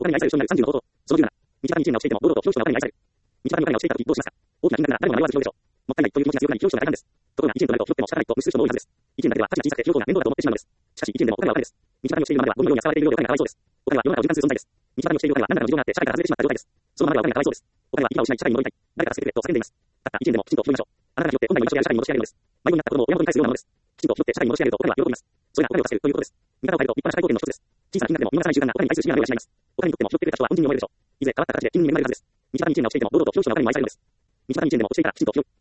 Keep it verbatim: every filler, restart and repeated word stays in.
他に愛される人になるさんじゅうの方法。そのじゅうなな、道端に一年をしていても堂々と不老者の彼に愛される。道端に彼が教えていたときどうしますか。大きな金額なら誰も迷わず拾うでしょう。もったいないという気持ちが強くなり拾う人が大半です。ところが一円となると拾っても仕方ないと無視する人も多いはずです。一円だけでは価値が小さくて拾う方が面倒だと思ってしまうのです。しかし一円でもお金はお金です。道端に落ちているままではゴミのように扱われているようでお金がかわいそうです。お金は世の中を循環する存在です。道端に落ちているお金は何らかの事情があって社会から外れてしまった状態です。そのままではお金がかわいそうです。お金は生き場を失い社会に戻りたい。誰か助けてくれと叫んでいます。たった一円でもきちんと拾いましょう。あなたが拾って本来の居場所である社会に戻してあげるのです。迷子になった子供を親元に返すようなものです。きちんと拾って社会に戻してあげるとお金は喜びます。それがお金を助けるということです。見方を変えると立派な社会貢献の一つです。小さな金額でも見逃さない習慣がお金に対する信頼を養います。お金にとっても拾ってくれた人は恩人に思えるでしょう。いずれ変わった形で金に恵まれるはずです。道端に一円でも落ちていても堂々と拾う人がお金にも愛されるのです。道端に一円でも落ちていたらきちんと拾う。